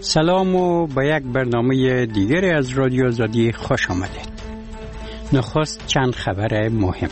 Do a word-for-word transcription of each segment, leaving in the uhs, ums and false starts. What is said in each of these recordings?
سلام و به یک برنامه دیگر از رادیو آزادی خوش آمدید. نخست چند خبر مهم.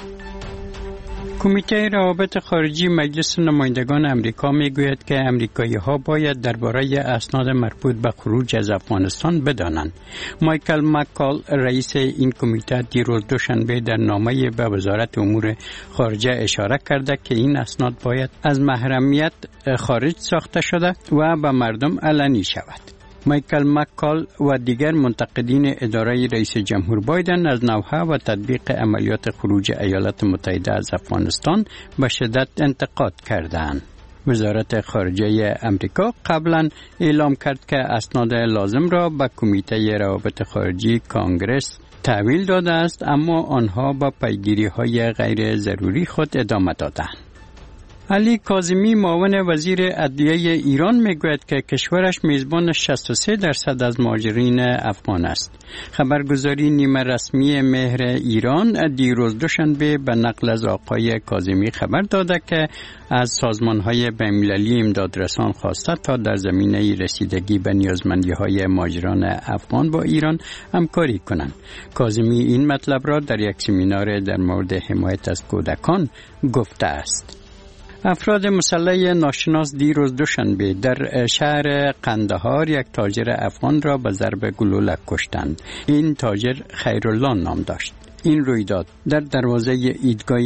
کمیته روابط خارجی مجلس نمایندگان امریکا میگوید که امریکایی‌ها باید درباره اسناد مربوط به خروج از افغانستان بدانند. مایکل مکال رئیس این کمیته دیروز دوشنبه در نامه‌ای به وزارت امور خارجه اشاره کرده که این اسناد باید از محرمیت خارج ساخته شده و به مردم علنی شود. مایکل مکال و دیگر منتقدین اداره رئیس جمهور بایدن از نوحه و تطبیق عملیات خروج ایالات متحده از افغانستان به شدت انتقاد کردند. وزارت خارجه امریکا قبلا اعلام کرد که اسناد لازم را به کمیته روابط خارجی کانگرس تحویل داده است، اما آنها با پیگیری‌های غیر ضروری خود ادامه دادند. علی کاظمی معاون وزیر عدلیه ایران میگوید که کشورش میزبان شصت و سه درصد از مهاجرین افغان است. خبرگزاری نیمه رسمی مهر ایران دیروز دوشنبه به نقل از آقای کاظمی خبر داده که از سازمان‌های بین‌المللی امدادرسان خواسته تا در زمینه رسیدگی به نیازمندی‌های مهاجران افغان با ایران همکاری کنند. کاظمی این مطلب را در یک سمینار در مورد حمایت از کودکان گفته است. افراد مسلح ناشناس دیروز دوشنبه در شهر قندهار یک تاجر افغان را به ضرب گلوله کشتند. این تاجر خیرالله نام داشت. این رویداد در دروازه ایدگاه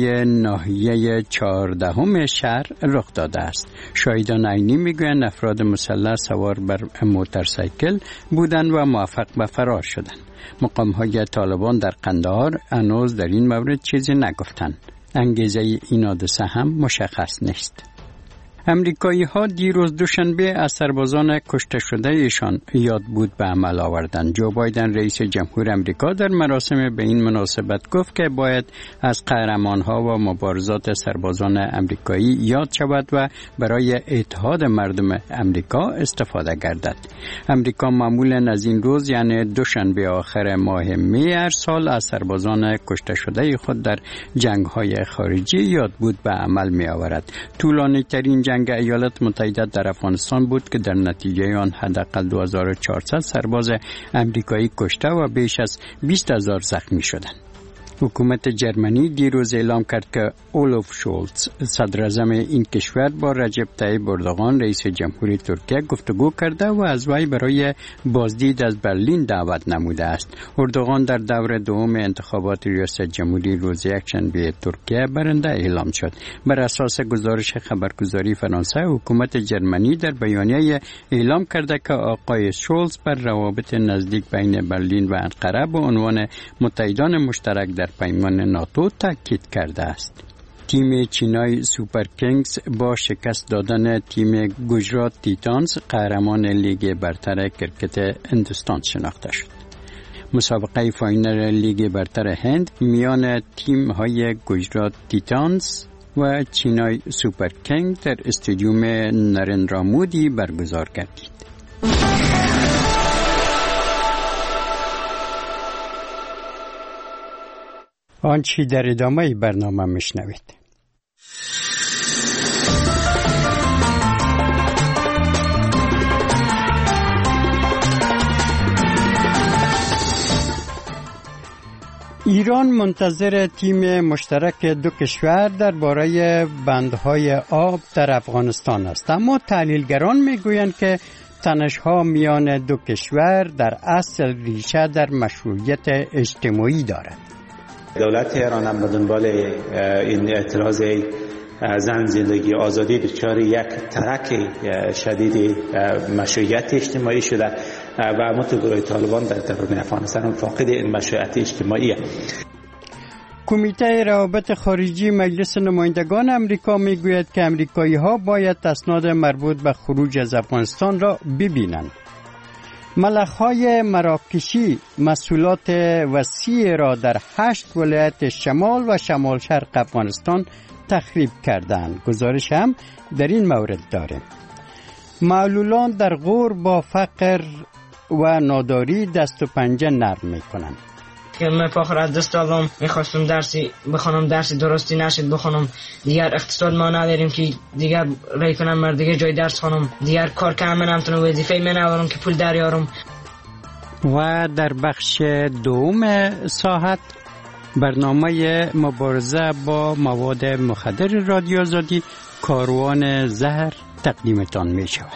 ناحیه چهاردهم شهر رخ داده است. شاهدان عینی میگویند افراد مسلح سوار بر موتورسیکل بودند و موفق به فرار شدند. مقام‌های طالبان در قندهار هنوز در این مورد چیزی نگفتند. انگیزه این حادثه هم مشخص نیست. امریکایی ها دیروز دوشنبه از سربازان کشته شده ایشان یاد بود به عمل آوردند. جو بایدن رئیس جمهور امریکا در مراسم به این مناسبت گفت که باید از قهرمان ها و مبارزات سربازان امریکایی یاد شود و برای اتحاد مردم امریکا استفاده گردد. امریکا معمولا از این روز یعنی دوشنبه آخر ماه می هر سال از سربازان کشته شده خود در جنگ های خارجی یاد بود به عمل می آورد. طولانی ترین جنگ ایالات متحده در افغانستان بود که در نتیجه آن حداقل دو هزار و چهارصد سرباز امریکایی کشته و بیش از بیست هزار زخمی شدند. حکومت جرمنی دیروز اعلام کرد که اولوف شولز صدر اعظم این کشور با رجب طیب اردوغان رئیس جمهوری ترکیه گفتگو کرده و از وی برای بازدید از برلین دعوت نموده است. اردوغان در دور دوم انتخابات ریاست جمهوری روز یکشنبه ترکیه برنده اعلام شد. بر اساس گزارش خبرگزاری فرانسه، حکومت جرمنی در بیانیه اعلام کرده که آقای شولز بر روابط نزدیک بین برلین و انقره به عنوان متحدان مشترک در پیمان ناتو تاکید کرده است. تیم چینای سوپر کینگز با شکست دادن تیم گجرات تیتانز قهرمان لیگ برتر کرکت هندوستان شناخته شد. مسابقه فاینال لیگ برتر هند میان تیم های گجرات تیتانز و چینای سوپر کینگ در استادیوم نریندرا مودی برگزار گردید. آنچه در ادامه برنامه میشنوید. ایران منتظر تیم مشترک دو کشور درباره بندهای آب در افغانستان است، اما تحلیلگران میگویند که تنش‌ها میان دو کشور در اصل ریشه در مشروعیت اجتماعی دارد. دولت ایران هم به دنبال این اعتراض زن زندگی آزادی دچار یک ترک شدید مشروعیت اجتماعی شده و متگروه طالبان در درون افغانستان هم فاقد این مشروعیت اجتماعی است. کمیته روابط خارجی مجلس نمایندگان امریکا میگوید که امریکایی‌ها باید اسناد مربوط به خروج از افغانستان را ببینند. ملخ‌های مراکشی مسئولات وسیع را در هشت ولایت شمال و شمال شرق افغانستان تخریب کردند. گزارش هم در این مورد داریم. معلولان در غور با فقر و ناداری دست و پنجه نرم می‌کنند. که من فاخر از دست دادم، میخواستم درسی بخونم، درسی درستی نشد بخونم. دیگر اقتصاد ما نداریم که دیگر رای کنم مر دیگه جای درس خونم، دیگر کار کنم نمیتونم، وظیفه من ندارم که پول دریارم. و در بخش دوم ساعت برنامه مبارزه با مواد مخدر رادیو آزادی کاروان زهر تقدیمتان می شود.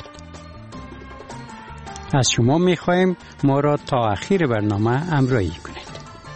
از شما می خواهیم ما را تا آخر برنامه همراهی کنید.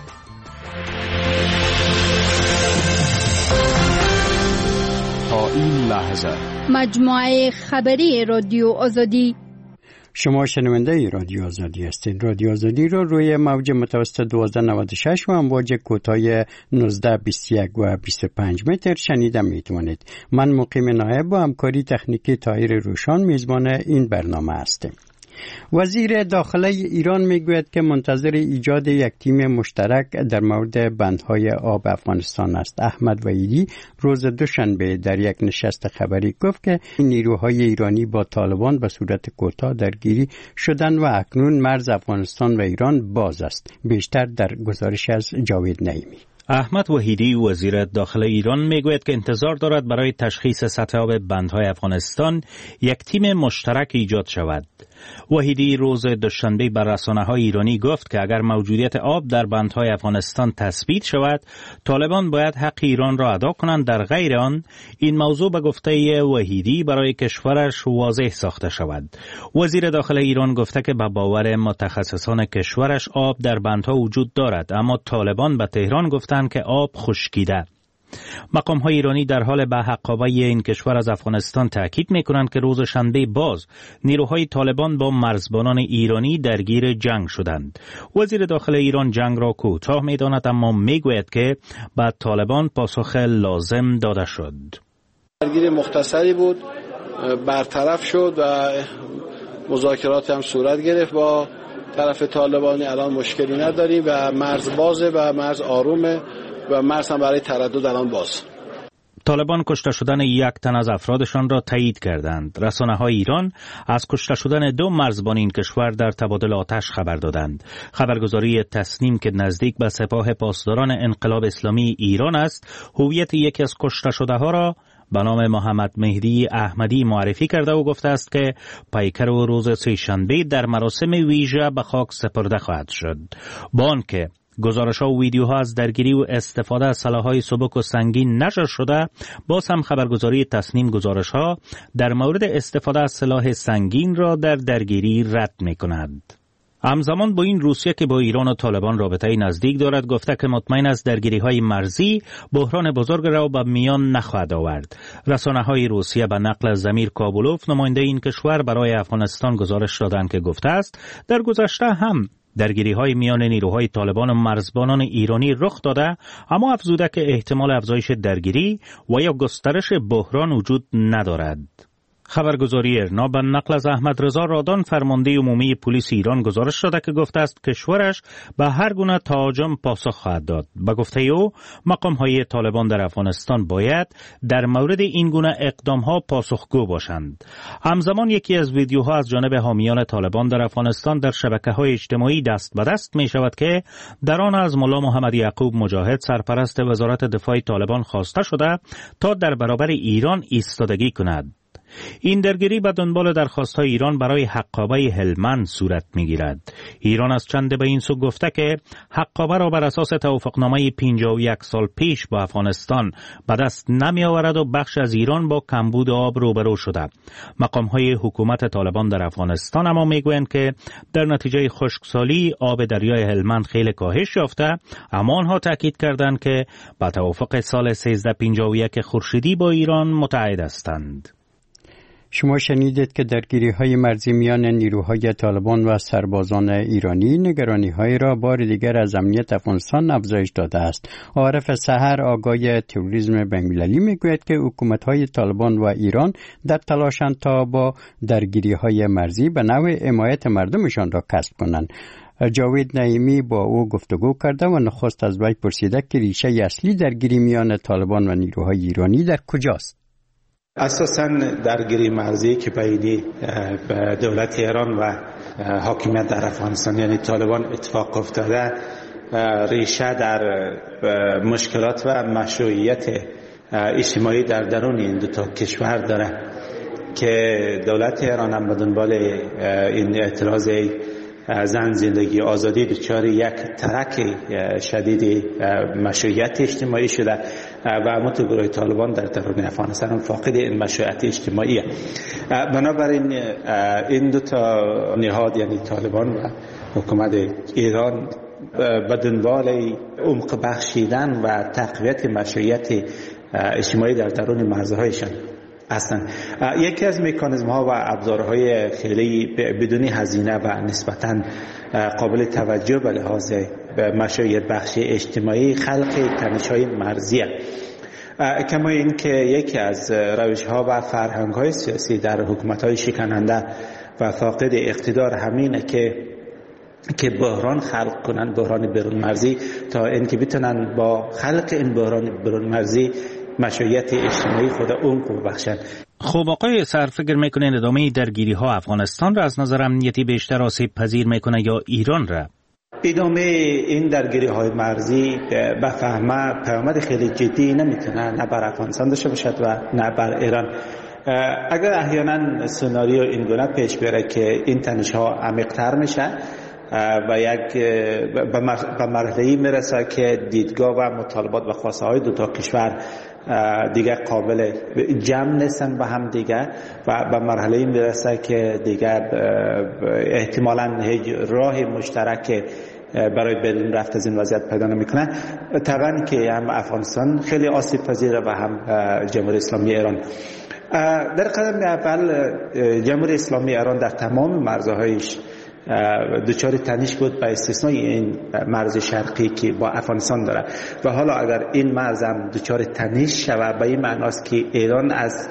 تا این لحظه مجموعه خبری رادیو آزادی. شما شنونده رادیو آزادی هستید. رادیو آزادی رو روی موج متوسط دوازده نود و شش و امواج کوتاه نوزده بیست و یک و بیست و پنج متر شنیده میتونید. من مقیم نایب با همکاری تکنیکی طاهر روشان میزبان این برنامه هستم. وزیر داخله ایران میگوید که منتظر ایجاد یک تیم مشترک در مورد بندهای آب افغانستان است. احمد وحیدی روز دوشنبه در یک نشست خبری گفت که نیروهای ایرانی با طالبان به صورت کوتاه درگیری شدند و اکنون مرز افغانستان و ایران باز است. بیشتر در گزارش از جاوید نعیمی. احمد وحیدی وزیر داخله ایران میگوید که انتظار دارد برای تشخیص سطح آب بندهای افغانستان یک تیم مشترک ایجاد شود. وحیدی روز دوشنبه بر رسانه‌های ایرانی گفت که اگر موجودیت آب در بندهای افغانستان تثبیت شود، طالبان باید حق ایران را ادا کنند، در غیر آن این موضوع به گفته وحیدی برای کشورش واضح ساخته شود. وزیر داخله ایران گفته که به باور متخصصان کشورش آب در بندها وجود دارد، اما طالبان به تهران گفتند که آب خشکیده. مقام‌های ایرانی در حال به حقابه این کشور از افغانستان تاکید می‌کنند که روز شنبه باز نیروهای طالبان با مرزبانان ایرانی درگیر جنگ شدند. وزیر داخله ایران جنگ را کوتاه می‌داند، اما می‌گوید که به طالبان پاسخ لازم داده شد. درگیری مختصری بود، برطرف شد و مذاکرات هم صورت گرفت با طرف طالبانی. الان مشکلی نداریم و مرز بازه و مرز آرومه و مرز هم برای تردد الان باز. طالبان کشته شدن یک تن از افرادشان را تایید کردند. رسانه‌های ایران از کشته شدن دو مرزبان این کشور در تبادل آتش خبر دادند. خبرگزاری تسنیم که نزدیک به سپاه پاسداران انقلاب اسلامی ایران است، هویت یکی از کشته شده‌ها را به نام محمد مهدی احمدی معرفی کرده و گفته است که پیکر و روز سه‌شنبه در مراسم ویژه به خاک سپرده خواهد شد. با آنکه گزارش‌ها و ویدیوها از درگیری و استفاده از سلاح‌های سبک و سنگین نشر شده، باز هم خبرگزاری تسنیم گزارش‌ها در مورد استفاده از سلاح سنگین را در درگیری رد می‌کند. همزمان با این روسیه که با ایران و طالبان رابطه نزدیک دارد گفته که مطمئن است درگیری‌های مرزی بحران بزرگ را به میان نخواهد آورد. رسانه‌های روسیه به نقل زمیر کابولوف نماینده این کشور برای افغانستان گزارش دادند که گفته است در گذشته هم درگیری‌های میان نیروهای طالبان و مرزبانان ایرانی رخ داده، اما افزوده که احتمال افزایش درگیری و یا گسترش بحران وجود ندارد. خبرگزاری ارنا به نقل از احمد رضا رادان فرمانده عمومی پلیس ایران گزارش داده که گفته است کشورش به هر گونه تهاجم پاسخ خواهد داد. به گفته او مقام‌های طالبان در افغانستان باید در مورد این گونه اقدام‌ها پاسخگو باشند. همزمان یکی از ویدیوها از جانب حامیان طالبان در افغانستان در شبکه‌های اجتماعی دست به دست می‌شود که در آن از ملا محمد یعقوب مجاهد سرپرست وزارت دفاع طالبان خواسته شده تا در برابر ایران ایستادگی کند. این درگیری به دنبال درخواست‌های ایران برای حقابه هلمند صورت می‌گیرد. ایران از چند به این سو گفته که حقابه را بر اساس توافقنامه پنجاه و یک سال پیش با افغانستان به دست نمی‌آورد و بخش از ایران با کمبود آب روبرو شده. مقام‌های حکومت طالبان در افغانستان اما می‌گویند که در نتیجه خشکسالی آب دریای هلمند خیلی کاهش یافته، اما آنها تاکید کردند که با توافق سال سیزده پنجاه و یک خورشیدی با ایران متعهد هستند. شما شنیدید که درگیری‌های مرزی میان نیروهای طالبان و سربازان ایرانی نگرانی‌های را بار دیگر از امنیت افغانستان افزایش داده است. عارف سحر آگای تروریسم بین‌المللی میگوید که حکومت‌های طالبان و ایران در تلاشند تا با درگیری‌های مرزی به نوع حمایت مردمشان را کسب کنند. جاوید نعیمی با او گفتگو کرده و نخست از وی پرسیده که ریشه اصلی درگیری میان طالبان و نیروهای ایرانی در کجاست؟ اساساً درگیری مرزی که بین دولت ایران و حاکمیت در افغانستان یعنی طالبان اتفاق افتاده ریشه در مشکلات و مشروعیت اجتماعی در درون این دو تا کشور داره که دولت ایران هم به دنبال این اعتراض زن زندگی آزادی دچار یک ترک شدید مشروعیت اجتماعی شده و همونطور گروه طالبان در درون افغانستان فاقد این مشروعیت اجتماعی. بنابراین این دو تا نهاد یعنی طالبان و حکومت ایران به دنبال عمق بخشیدن و تقویت مشروعیت اجتماعی در درون مرزهایشان هستند. یکی از مکانیزم ها و ابزارهای خیلی بدون هزینه و نسبتاً قابل توجه به لحاظ مشروعیت بخشی اجتماعی خلق تنش‌های مرزی است. کما این که یکی از روش ها و فرهنگ های سیاسی در حکومت های شکننده و فاقد اقتدار همینه که که بحران خلق کنن، بحران بیرون مرزی، تا اینکه بتونن با خلق این بحران بیرون مرزی مشروعیت اجتماعی خود عمق ببخشند. خب آقای سر فکر میکنین ادامه درگیری ها افغانستان را از نظر امنیتی بیشتر آسیب پذیر میکنه یا ایران را؟ ادامه این درگیری های مرزی به فهمه پیامد خیلی جدی نمیتونه نه بر افغانستان داشته باشد و نه بر ایران. اگر احیانا سناریو این گونه پیش بره که این تنش ها عمیق‌تر میشه و یک به مرحله‌ای میرسه که دیدگاه و مطالبات و خواسته های دو تا کشور دیگه قابل جمع نیستن به هم دیگه و به مرحله‌ای میرسه که دیگه احتمالاً هیچ راه مشترک برای بیرون رفت از این وضعیت پیدا نمیکنه. طبعا که هم افغانستان خیلی آسیب پذیره و هم جمهوری اسلامی ایران. در قدم اول جمهوری اسلامی ایران در تمام مرزهایش دچار تنش بود به استثنای این مرز شرقی که با افغانستان داره و حالا اگر این مرز هم دچار تنش شود به این معناست که ایران از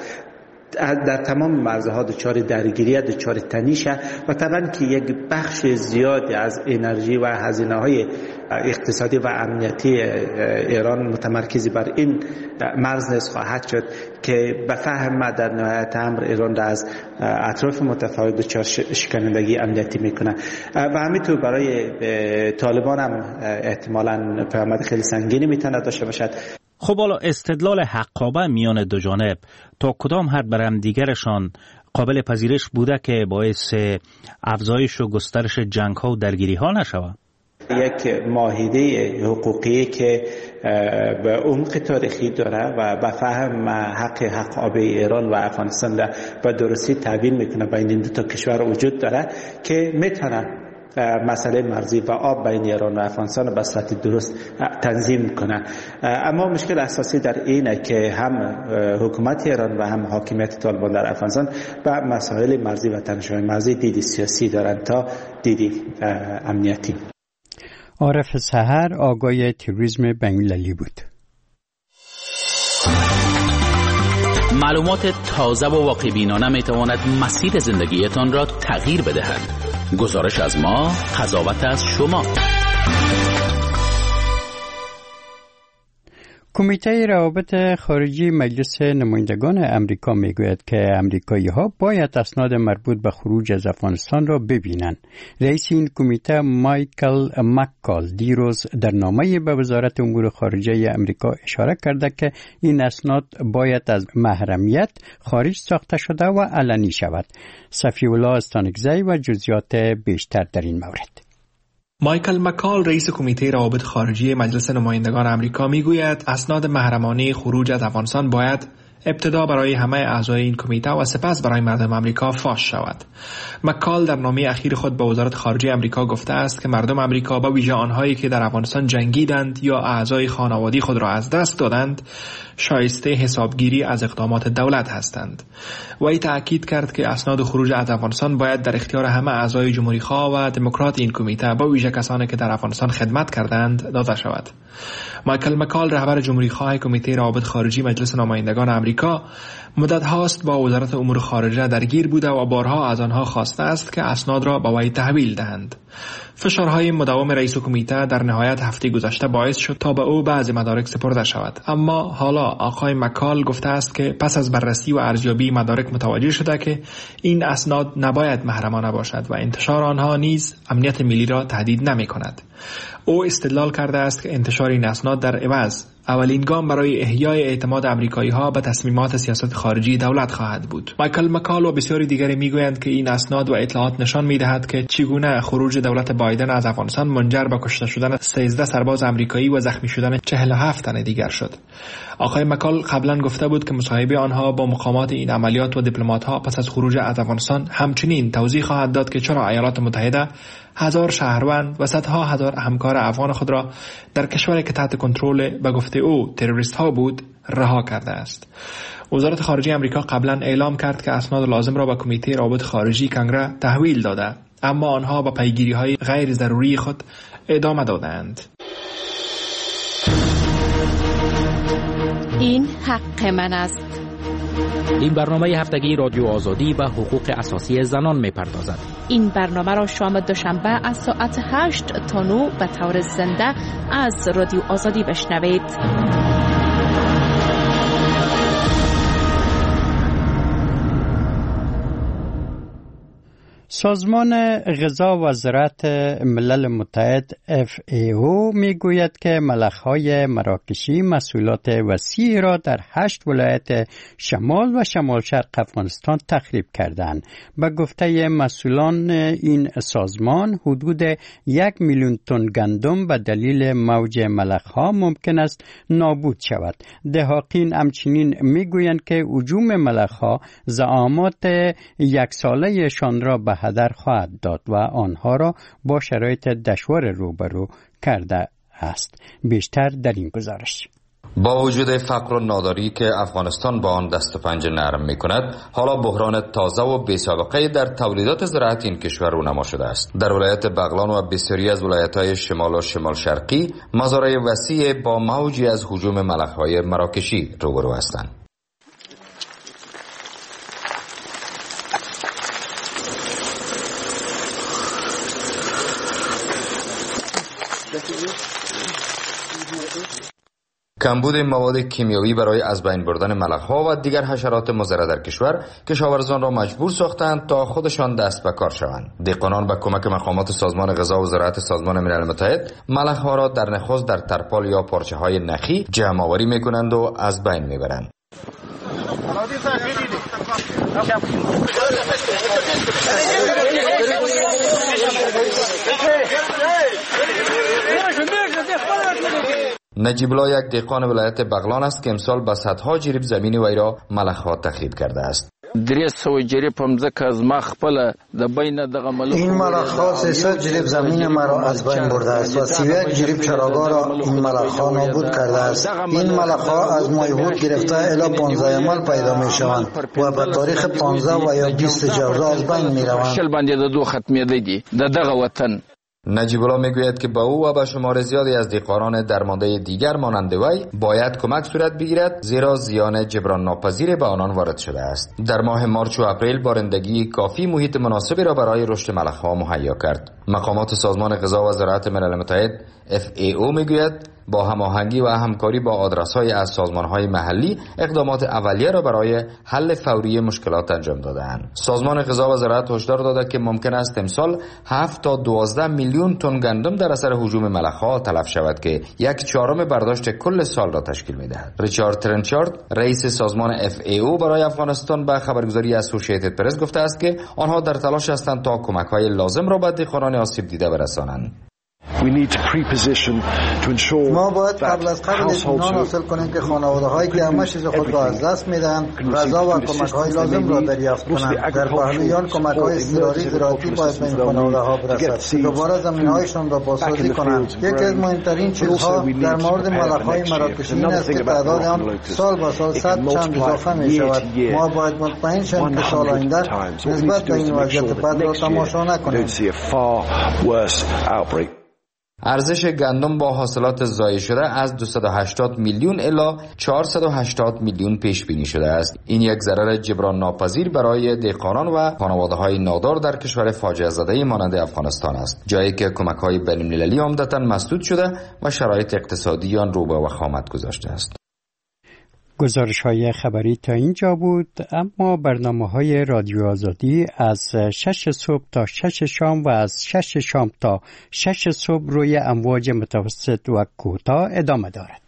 در تمام مرزها دچار درگیری دچار تنشه و طبعا که یک بخش زیادی از انرژی و هزینه های اقتصادی و امنیتی ایران متمرکز بر این مرز نیز خواهد شد که به فهم در نهایت امر ایران را از اطراف متفاوت دچار شکنندگی امنیتی میکنه و همینطور برای طالبان هم احتمالاً پیامد خیلی سنگینی میتونه داشته باشد. خب حالا استدلال حقابه میان دو جانب تا کدام حد بر هم دیگرشان قابل پذیرش بوده که باعث افزایش و گسترش جنگ ها و درگیری ها نشود؟ یک معاهده حقوقی که به عمق تاریخی داره و به فهم حق حق آب ایران و افغانستان را به درستی تعبیر میکنه بین این دو تا کشور وجود داره که میتونه مسئله مرزی و آب بین ایران و افغانستان به صورت درست تنظیم کنه. اما مشکل اساسی در اینه که هم حکومت ایران و هم حاکمیت طالبان در افغانستان به مسائل مرزی و تنش‌های مرزی دیدی سیاسی دارند تا دیدی امنیتی. عارف سحر آگای تروریسم بین‌المللی بود. معلومات تازه و واقع بینانه می تواند مسیر زندگیتان را تغییر بدهد. گزارش از ما، قضاوت از شما. کمیته روابط خارجی مجلس نمایندگان امریکا میگوید که امریکایی‌ها باید اسناد مربوط به خروج از افغانستان را ببینند. رئیس این کمیته مایکل مکال دیروز در نامه‌ای به وزارت امور خارجه امریکا اشاره کرده که این اسناد باید از محرمیت خارج ساخته شده و علنی شود. صفی‌الله استانکزی و جزئیات بیشتر در این مورد. مایکل مکال رئیس کمیته روابط خارجی مجلس نمایندگان آمریکا میگوید اسناد محرمانه خروج از افغانستان باید ابتدا برای همه اعضای این کمیته و سپس برای مردم آمریکا فاش شود. مکال در نامه اخیر خود به وزارت خارجه آمریکا گفته است که مردم آمریکا به ویژه آنهایی که در افغانستان جنگیدند یا اعضای خانوادگی خود را از دست دادند شایسته حسابگیری از اقدامات دولت هستند. وی تأکید کرد که اسناد خروج از افغانستان باید در اختیار همه اعضای جمهوری‌خواه و دموکرات این کمیته به ویژه کسانی که در افغانستان خدمت کردند داده شود. مایکل مکال رهبر جمهوری‌خواه کمیته روابط خارجی مجلس نمایندگان آمریکا آمریکا مدت هاست با وزارت امور خارجه درگیر بوده و بارها از آنها خواسته است که اسناد را به وی تحویل دهند. فشارهای مداوم رئیس کمیته در نهایت هفته گذشته باعث شد تا به او بعضی مدارک سپرده شود، اما حالا آقای مکال گفته است که پس از بررسی و ارزیابی مدارک متوجه شده که این اسناد نباید محرمانه باشد و انتشار آنها نیز امنیت ملی را تهدید نمی کند. او استدلال کرده است که انتشار این اسناد در عوض اولین گام برای احیای اعتماد امریکایی ها به تصمیمات سیاست خارجی دولت خواهد بود. مایکل مکال و بسیاری دیگری میگویند که این اسناد و اطلاعات نشان میدهد که چگونه خروج دولت بایدن از افغانستان منجر به کشته شدن سیزده سرباز امریکایی و زخمی شدن چهل و هفت تن دیگر شد. آقای مکال قبلا گفته بود که مصاحبه آنها با مقامات این عملیات و دیپلمات‌ها پس از خروج از افغانستان همچنین توضیح خواهد داد که چرا ایالات متحده هزار شهروند و صدها هزار همکار افغان خود را در کشوری که تحت کنترل به گفته او تروریست ها بود رها کرده است. وزارت خارجه آمریکا قبلا اعلام کرد که اسناد لازم را به کمیته روابط خارجی کنگره تحویل داده، اما آنها با پیگیری های غیر ضروری خود ادامه دادند. این حق من است. این برنامه هفتگی رادیو آزادی و حقوق اساسی زنان می‌پردازد. این برنامه را شام دوشنبه از ساعت هشت تا نه به طور زنده از رادیو آزادی بشنوید. سازمان غذا و زراعت ملل متحد اف ای او میگوید که ملخ‌های مراکشی محصولات وسیعی را در هشت ولایت شمال و شمال شرق افغانستان تخریب کردند. به گفته مسئولان این سازمان حدود یک میلیون تن گندم به دلیل موج ملخ‌ها ممکن است نابود شود. دهاقین همچنین میگویند که هجوم ملخ‌ها زعامات یک ساله‌شان را به هدر خواهد داد و آنها را با شرایط دشوار روبرو کرده است. بیشتر در این گزارش. با وجود فقر و ناداری که افغانستان با آن دست و پنجه نرم می کند، حالا بحران تازه و بی سابقه در تولیدات زراعتی این کشور رونما شده است. در ولایت بغلان و بسیاری از ولایت‌های شمال و شمال شرقی مزارع وسیع با موجی از هجوم ملخ‌های مراکشی روبرو هستند. کمبود مواد کیمیایی برای از بین بردن ملخ‌ها و دیگر حشرات مضر در کشور کشاورزان را مجبور ساختند تا خودشان دست به کار شوند. دهقانان با کمک مقامات سازمان غذا و زراعت سازمان ملل متحد ملخ‌ها را در نخست در ترپال یا پارچه‌های نخی جمع آوری می‌کنند و از بین می‌برند. نجیب الله یک دهقان ولایت بغلان است که امسال به صدها جریب زمین وی را ملخ‌ها تخریب کرده است. این ملخ‌ها سیصد جریب زمین مرا از بین برده است و سی و یک جریب چراگاه را این ملخ‌ها نابود کرده است. این ملخ‌ها از مایهود گرفته الی پانزده مال پیدا می شوند و به تاریخ پانزده و یا بیست جوزا از بین می روند. نجیب الله میگوید که با او و به شمار زیادی از دهقانان درمانده دیگر مانند وی باید کمک صورت بگیرد، زیرا زیان جبران ناپذیر به آنان وارد شده است. در ماه مارچ و اپریل بارندگی کافی محیط مناسبی را برای رشد ملخ‌ها مهیا کرد. مقامات سازمان غذا و زراعت ملل متحد اف ای او میگوید با هماهنگی و همکاری با آدرس‌های از سازمان‌های محلی اقدامات اولیه را برای حل فوری مشکلات انجام داده‌اند. سازمان غذا و زراعت هشدار داده که ممکن است امسال هفت تا دوازده میلیون تن گندم در اثر هجوم ملخ‌ها تلف شود که یک چهارم برداشت کل سال را تشکیل می‌دهد. ریچارد ترنچارد رئیس سازمان اف ای او برای افغانستان به خبرگزاری اسوسییتد پرس گفته است که آنها در تلاش هستند تا کمک‌های لازم را به دهقانان آسیب دیده برسانند. ما باید قبل از قبل اطمینان حاصل کنیم که خانواده‌هایی که همه چیز خود را از دست میدن غذا و کمک‌های لازم را دریافت کنند. در پهلویان کمک‌های اضطراری زراعتی باید به این خانواده‌ها برسد که دوباره زمین‌هایشان را بازسازی کنند. یکی از مهمترین چیزها در مورد ملخ‌های مراکشی این است که تعداد آن سال به سال صد چند اضافه می‌شود. ما باید مطمئن شویم که سال آینده نسبت به این وضعیت بد را تماشا نکنیم. ارزش گندم با حاصلات ضایع شده از دویست و هشتاد میلیون الی چهارصد و هشتاد میلیون پیش بینی شده است. این یک ضرر جبران ناپذیر برای دهقانان و خانواده‌های نادار در کشور فاجعه زده مانند افغانستان است، جایی که کمک‌های بین‌المللی عمدتاً مسدود شده و شرایط اقتصادی آن رو به وخامت گذاشته است. گزارش های خبری تا اینجا بود، اما برنامه های رادیو آزادی از شش صبح تا شش شام و از شش شام تا شش صبح روی امواج متوسط و کوتاه ادامه دارد.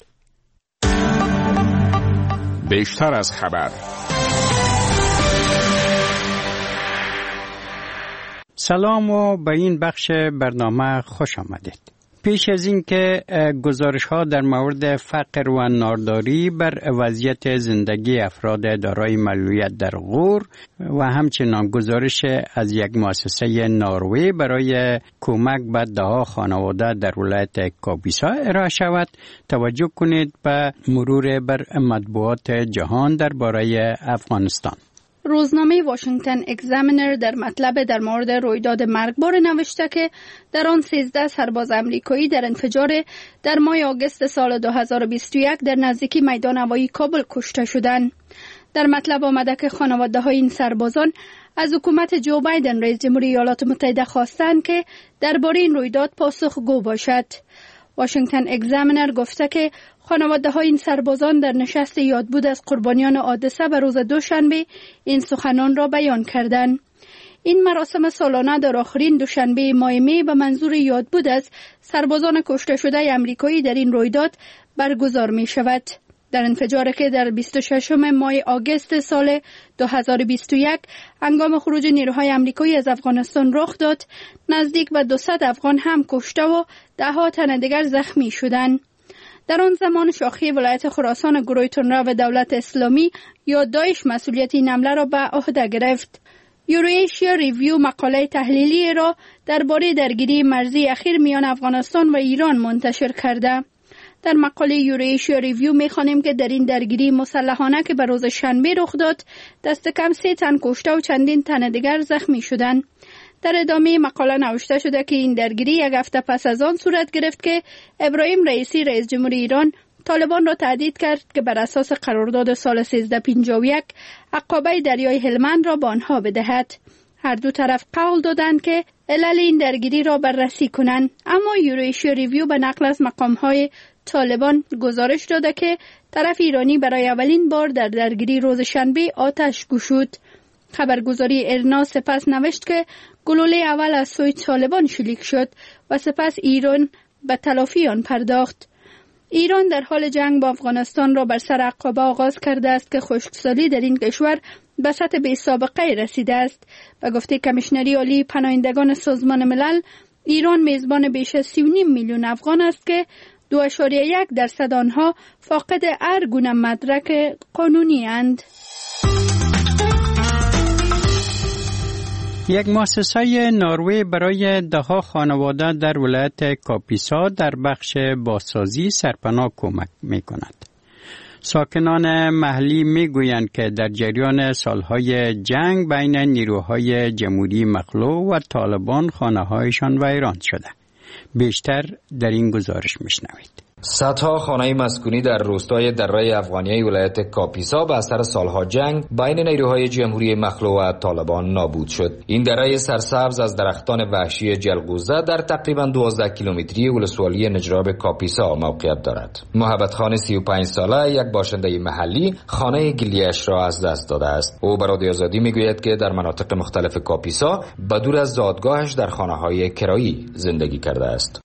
بیشتر از خبر. سلام و به این بخش برنامه خوش آمدید. پیش از این که گزارش ها در مورد فقر و نارداری بر وضعیت زندگی افراد دارای معلولیت در غور و همچنان گزارش از یک مؤسسه نروژی برای کمک به دهها خانواده در ولایت کاپیسا ارائه شود، توجه کنید به مرور بر مطبوعات جهان درباره افغانستان. روزنامه واشنگتن اگزامینر در مطلب در مورد رویداد مرگبار نوشته که در آن سیزده سرباز امریکایی در انفجار در ماه آگوست سال دو هزار و بیست و یک در نزدیکی میدان هوایی کابل کشته شدند. در مطلب آمده که خانواده های این سربازان از حکومت جو بایدن رئیس جمهوری ایالات متحده خواستند که درباره این رویداد پاسخگو باشد. واشنگتن اگزامینر گفته که خانواده های این سربازان در نشست یادبود از قربانیان حادثه به روز دوشنبه این سخنان را بیان کردند. این مراسم سالانه در آخرین دوشنبه ماه می به منظور یادبود از سربازان کشته شده آمریکایی در این رویداد برگزار می شود. در انفجاری که در بیست و ششم ماه آگوست سال دو هزار و بیست و یک هنگام خروج نیروهای آمریکایی از افغانستان رخ داد، نزدیک به دویست افغان هم کشته و دهها تن دیگر زخمی شدند. در آن زمان شاخه ولایت خراسان گروه تندرو و دولت اسلامی یا داعش مسئولیت این حمله را به عهده گرفت. یورویشیا ریویو مقاله تحلیلی را درباره درگیری مرزی اخیر میان افغانستان و ایران منتشر کرده. در مقاله یورویشیا ریویو می‌خوانیم که در این درگیری مسلحانه که به روز شنبه رخ داد، دست کم سه تن کشته و چندین تن دیگر زخمی شدند. در ادامه مقاله نوشته شده که این درگیری یک هفته پس از آن صورت گرفت که ابراهیم رئیسی رئیس جمهوری ایران طالبان را تهدید کرد که بر اساس قرارداد سال سیزده پنجاه و یک عقابه دریای هلمند را به آنها بدهد. هر دو طرف قول دادند که علل این درگیری را بررسی کنند، اما یورویشیا ریویو به نقل از مقام‌های طالبان گزارش داده که طرف ایرانی برای اولین بار در درگیری روز شنبه آتش گشود. خبرگزاری ارنا سپس نوشت که گلوله اول از سوی طالبان شلیک شد و سپس ایران به تلافی آن پرداخت. ایران در حال جنگ با افغانستان را بر سر عقابه آغاز کرده است که خشکسالی در این کشور به سطح بی سابقه رسیده است. به گفته کمیشنری عالی پناهندگان سازمان ملل، ایران میزبان بیش از سی و نیم میلیون افغان است که دو اشاریه یک درصد آنها فاقد هر گونه مدرک قانونی اند. یک مؤسسه نروژی برای دهها خانواده در ولایت کاپیسا در بخش بازسازی سرپناه کمک می کند. ساکنان محلی می گویند که در جریان سالهای جنگ بین نیروهای جمهوری مخلوع و طالبان خانه هایشان ویران شده. بیشتر در این گزارش می شنوید. صدها خانه مسکونی در روستای دره افغانیه ولایت کاپیسا به اثر سالها جنگ بین نیروهای جمهوری مخلوع و طالبان نابود شد. این دره سرسبز از درختان وحشی جلغوزه در تقریبا دوازده کیلومتری ولسوالی نجراب کاپیسا موقعیت دارد. محبت خان سی و پنج ساله یک باشنده محلی خانه گلیش را از دست داده است. او به رادیو آزادی میگوید که در مناطق مختلف کاپیسا بدور از زادگاهش در خانه‌های کرایی زندگی کرده است.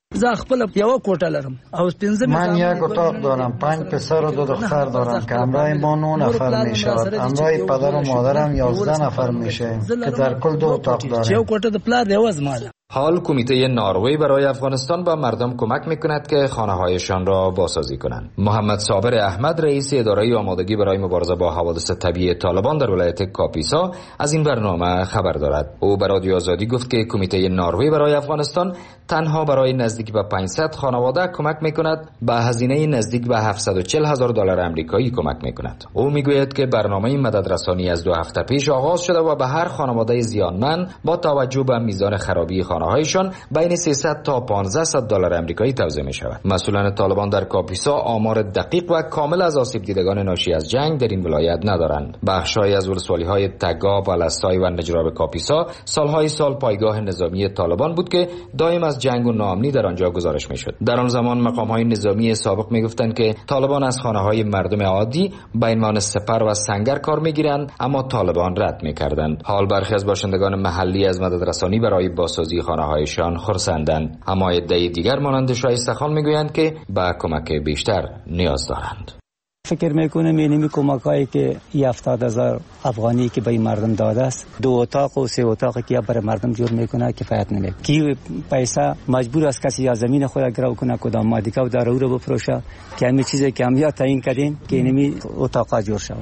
من یک اتاق دارم، پنج پسر و دو دختر دارم که همراه ما نه نفر می شود. همراه پدر و مادرم یازده نفر می شویم که در کل دو اتاق داریم. حال کمیته نروژی برای افغانستان با مردم کمک میکند که خانه‌هایشان را بازسازی کنند. محمد صابر احمد رئیس اداره آمادگی برای مبارزه با حوادث طبیعی طالبان در ولایت کاپیسا از این برنامه خبر دارد. او به رادیو آزادی گفت که کمیته نروژی برای افغانستان تنها برای نزدیک به پانصد خانواده کمک میکند، به هزینه نزدیک به هفتصد و چهل هزار دلار آمریکایی کمک میکند. او میگوید که برنامه مددرسانی از دو هفته پیش آغاز شده و به هر خانواده زیانمند با توجه به میزان خرابی خانه‌هایشان بین سیصد تا پانزده دلار آمریکایی توزیع می‌شود. مسئولان طالبان در کاپیسا آمار دقیق و کامل از آسیب دیدگان ناشی از جنگ در این ولایت ندارند. بخش‌هایی از ولسوالی‌های تگاب، الستای و نجراب کاپیسا سالهای سال پایگاه نظامی طالبان بود که دائم از جنگ و ناامنی در آنجا گزارش می‌شد. در آن زمان مقام‌های نظامی سابق می‌گفتند که طالبان از خانه‌های مردم عادی به عنوان سپر و سنگر کار می‌گیرند، اما طالبان رد می‌کردند. حال برخی از باشندگان محلی از مددرسانی برای بازسازی خانه‌هایشان خرسندند، اما عده دیگر مانند شایسته خان می‌گویند که به کمک بیشتر نیاز دارند. فکر میکنم اینمی کمکایی که هفتاد هزار افغانی که به این مردم داده است، دو اتاق و سه اتاقی که برای مردم جور میکنه کفایت نمیکنه. کی پیسه مجبور است کسی یا زمین خود گرو کنه کدام مادیکا و دارو رو بفروشه که همین چیزی که هم یا تعیین کردیم که اینمی اتاقا جور شود.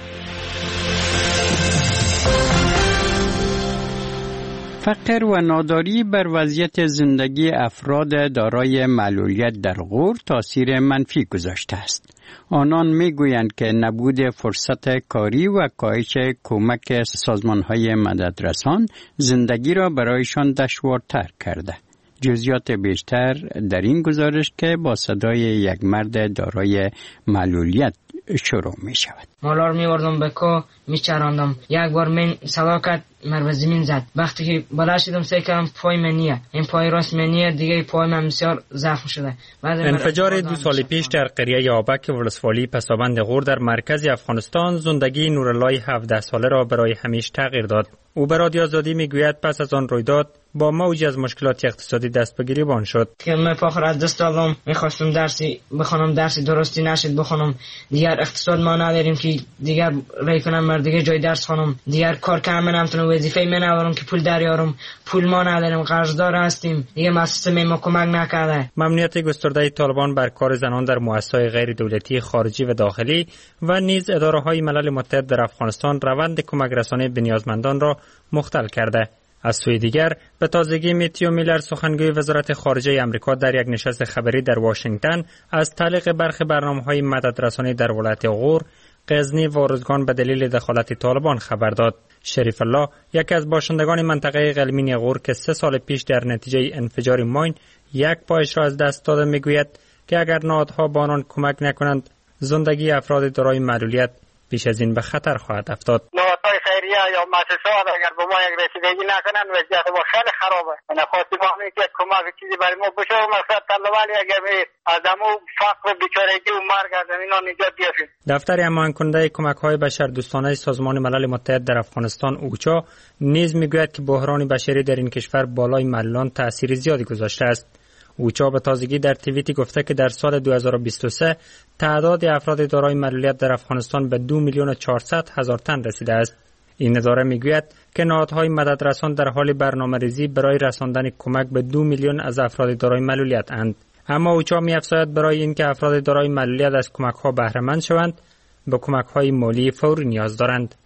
فقر و ناداری بر وضعیت زندگی افراد دارای معلولیت در غور تاثیر منفی گذاشته است. آنان میگویند که نبود فرصت کاری و کاهش کمک سازمان‌های مددرسان زندگی را برایشان دشوارتر کرده. جزئیات بیشتر در این گزارش که با صدای یک مرد دارای معلولیت شروع می شود. مالار می وردم به کو می چراندم. یک بار من سوا کرد مر به زمین زد. وقتی که بالا شدم سعی کردم پای من نیه. این پای راست من نیه، دیگه پای من بسیار زخم شده. انفجار دو سال پیش در قریه آبک ولسوالی پسابند غور در مرکز افغانستان زندگی نورالله هفده ساله را برای همیشه تغییر داد. او به رادیو آزادی میگوید پس از آن رویداد با موج از مشکلات اقتصادی دست به گریبان شد. که من فاخر از دست دادم، میخواستم درسی بخونم، درسی درستی نشد بخونم. دیگر اقتصاد ما نداریم که دیگر رای کنم مر دیگه جای درس خونم. دیگر کار کنم نمیتونم، وظیفه من ندارم که پول دریارم. پول ما نداریم، قرضدار هستیم. دیگه مؤسسه ما کمک نکرده. ممنوعیت گسترده طالبان بر کار زنان در مؤسسات غیر دولتی خارجی و داخلی و نیز اداره‌های ملل متحد در افغانستان روند کمک رسانی به نیازمندان را مختل کرده. از سوی دیگر به تازگی میتیو میلر سخنگوی وزارت خارجه آمریکا در یک نشست خبری در واشنگتن از تعلیق برخی برنامه‌های مددرسانی در ولایت غور، غزنی و ارزگان به دلیل دخالت طالبان خبر داد. شریف الله یکی از باشندگان منطقه قلمین غور که سه سال پیش در نتیجه انفجار ماین یک پایش را از دست داده میگوید که اگر نهادها با آنان کمک نکنند زندگی افراد دارای معلولیت پیش از این به خطر خواهد افتاد. نهادهای خیریه یا مؤسسات اگر به ما یک رسیدگی نکنند وضعیت ما خیلی خرابه. من خواستم که کمک چیزی برای ما بشه و مقصد طلبانی اگر از همو فقر و بیچارگی و مرگ از اینا نجات بیافیم. دفتر هماهنگ کننده کمک‌های بشردوستانه سازمان ملل متحد در افغانستان اوچا نیز میگوید که بحران بشری در این کشور بالای معلولان تأثیر زیادی گذاشته است. اوچا به تازگی در تیویتی گفته که در سال دو هزار و بیست و سه تعداد افراد دارای معلولیت در افغانستان به دو میلیون و چهارصد هزار تن رسیده است. این اداره میگوید که نهادهای مددرسان در حال برنامه‌ریزی برای رساندن کمک به دو میلیون از افراد دارای معلولیت اند. اما اوچا می‌افزاید برای اینکه افراد دارای معلولیت از کمک‌ها بهره مند شوند، به کمک‌های مالی فوری نیاز دارند.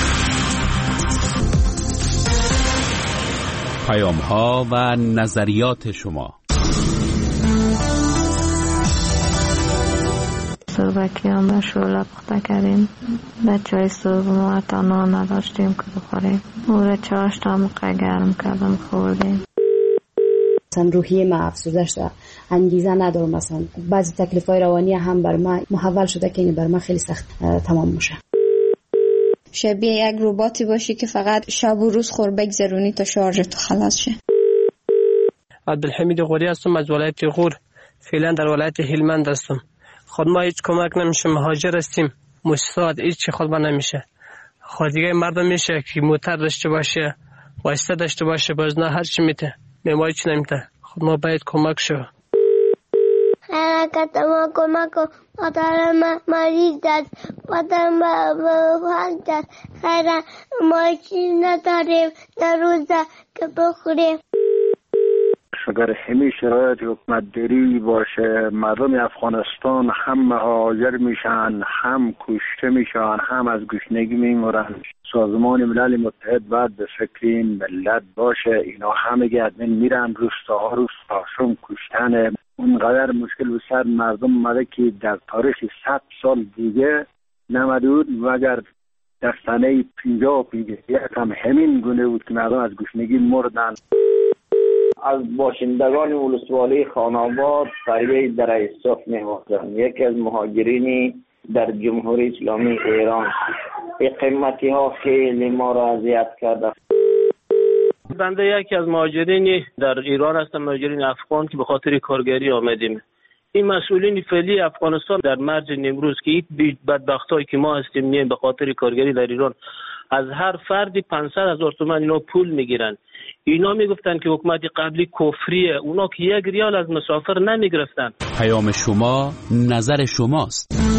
پیام‌ها و نظریات شما. صبحکی هم به شوله پخته کردیم. به چای صبح ما تا نان نداشتیم که بخوریم. او را چاشت هم گرم کردم خوردیم. مثلا روحیه ما افسرده شده، انگیزه ندارم. مثلا بعضی تکلیف‌های روانی هم بر ما محول شده که این بر ما خیلی سخت تمام میشه. شبیه یک رباتی باشی که فقط شب و روز خور بگذرونی تا شارژت خلاص شه. عبدالحمید غوری هستم از ولایت غور. فعلا در ولایت هلمند هستم. خود ما هیچ کمک نمیشه، مهاجر هستیم. مستعد هیچ خود ما نمیشه. خود دیگه مردم میشه که موتر داشته باشه، واسطه داشته باشه، باز نه هر چی میته. ما هیچ نمیته. خود ما باید کمک شو. حرکت ما کمک و مادر ما مریض است، مادر ما بفهمد است. خیلی ما چیز نداریم در روزه که بخوریم. اگر همین شرایط حکومت داری باشه، مردم افغانستان هم مهاجر میشن، هم کشته میشن، هم از گشنگی میمرن. سازمان ملل متحد باید به فکر این ملت باشه. اینا همه گردن میرن، روستاها روستاشون کشتن. اونقدر مشکل به سر مردم اومده که در تاریخ صد سال دیگه نمده بود مگر در سنه پنجاه و پنجاه یک هم همین گونه بود که مردم از گشنگی مردن. از باشندگان ولسوالی خان‌آباد فریاد در ایصاف می‌آورم. یکی از مهاجرین در جمهوری اسلامی ایران. این قیمتی ها خیلی ما را اذیت کرده. بنده یکی از مهاجرین در ایران هستم، مهاجرین افغان که به خاطر کارگری آمدیم. این مسئولین فعلی افغانستان در مرج نیمروز که این بدبختایی که ما هستیم میایم به خاطر کارگری در ایران، از هر فردی پانصد هزار تومان اینا پول میگیرن. اینا میگفتن که حکومت قبلی کفریه، اونا که یک ریال از مسافر نمیگرفتن. پیام شما نظر شماست.